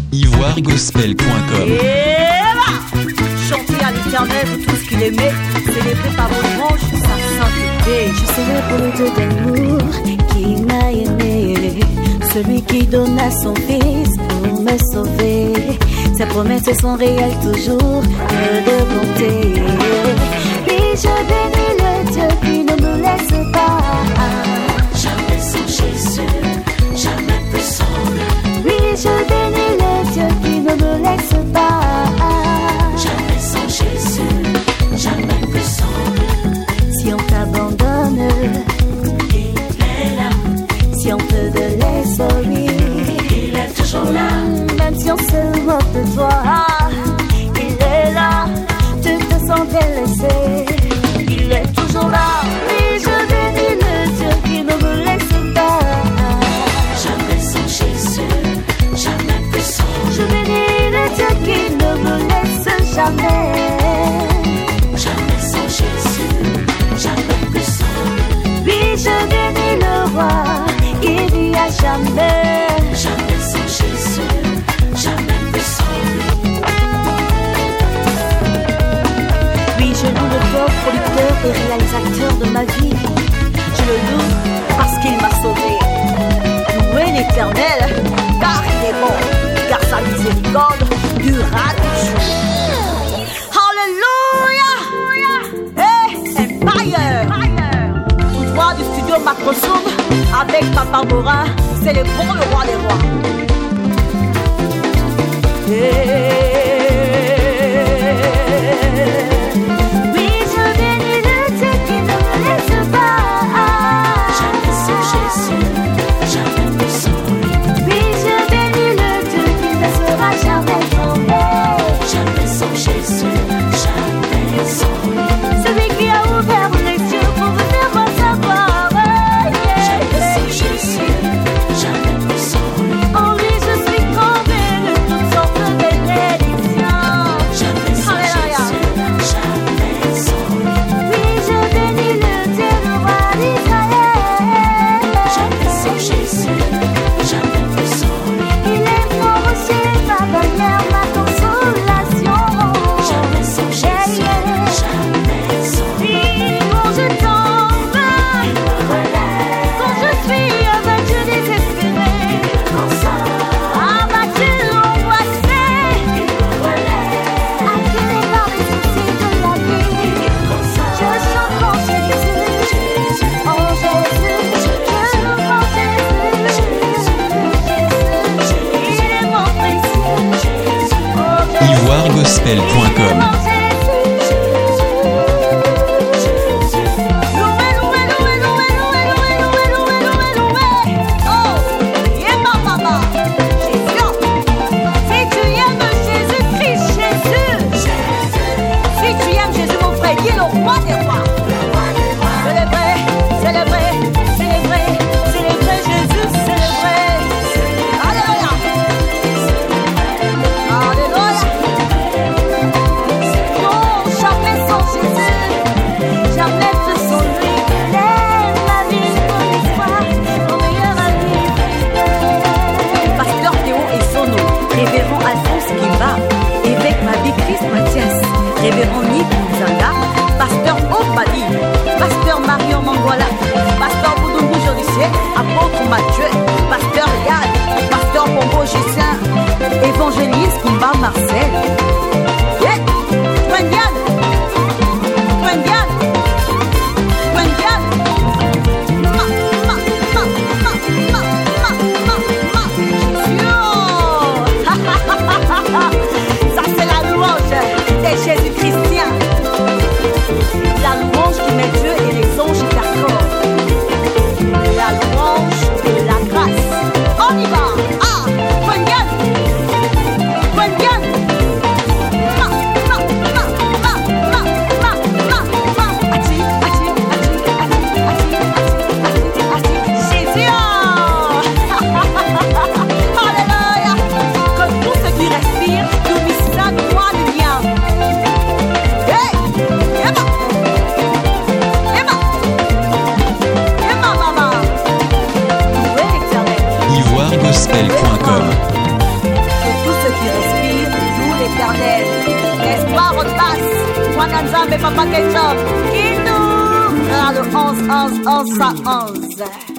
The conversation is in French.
ivoiregospel.com. Et là, chanter à l'Éternel pour tout ce qu'il aimait, célébrer par vos louanges sa sainteté. Je célèbre le Dieu d'amour qui m'a aimé, celui qui donna son fils pour me sauver. Ses promesses sont réelles toujours, de bonté. Puis je bénis le Dieu qui ne me laisse pas. Jamais sans Jésus, jamais plus seul. Oui, je bénis le Dieu qui ne me laisse pas. Jamais sans Jésus, jamais plus seul. Si on t'abandonne, Il est là. si on te délaisse, oui, Il est toujours là. même si on se moque de toi, il est là. Tu te sens délaissé, il est toujours là. Oui, je bénis le Dieu qui ne me laisse pas. Jamais sans Jésus, jamais plus seul. Je bénis le Dieu qui ne me laisse jamais. Jamais sans Jésus, jamais plus seul. Oui, je bénis le roi qui vit à jamais. Jamais sans Jésus, jamais plus seul. Oui, je loue le Dieu, producteur et réalisateur de ma vie. Je le loue parce qu'il m'a sauvé. Louez l'Éternel, car il est bon, car sa miséricorde durera toujours. Alléluia! Hey, Empire! Tout droit du studio Macrosoft avec Papa Morin, célébrons le roi des rois. Oui, je bénis le Dieu qui ne me laisse pas. Jamais sans Jésus, jamais plus seul. Oui, je bénis le Dieu qui ne sera jamais tombé. Jamais sans Jésus, jamais seul. Celui qui a ouvert les yeux pour me faire voir sa gloire. Jamais sans Jésus, jamais plus seul. En lui je suis tombé de toutes sortes de bénédictions. Jamais sans Alléluia. Jésus, jamais seul. Oui, je bénis le Dieu, le roi d'Israël. Jamais sans Jésus, jamais plus seul. Il est mon rocher, ma bannière, ma consolation. Jamais sans Jésus, jamais seul. Oui, quand je tombe, quand je suis abattu, désespéré, abattu, angoissé, acculé par les soucis de la vie, je chante en Jésus, en Jésus, je loue en Jésus, il est mon précieux, ivoiregospel.com. Révérend Alphonse Kimba, évêque Mabi Christ Mathias, révérend Nick Zanga, pasteur Obali, pasteur Marion Mangwala, pasteur Boudoumbou Jodicier, apôtre Mathieu, pasteur Yann, pasteur Pombo Gissin, évangéliste Kimba Marcel. Yeah! Wendian! Wendian! Wendian! Ça c'est la louange des Jésus chrétiens. La louange qui met Dieu et les anges d'accord. La louange de la grâce. On y va. Ah, Wendian, Wendian, Kanzambe, Papa Ketchup, qui nous le 11, 11, 11, 11.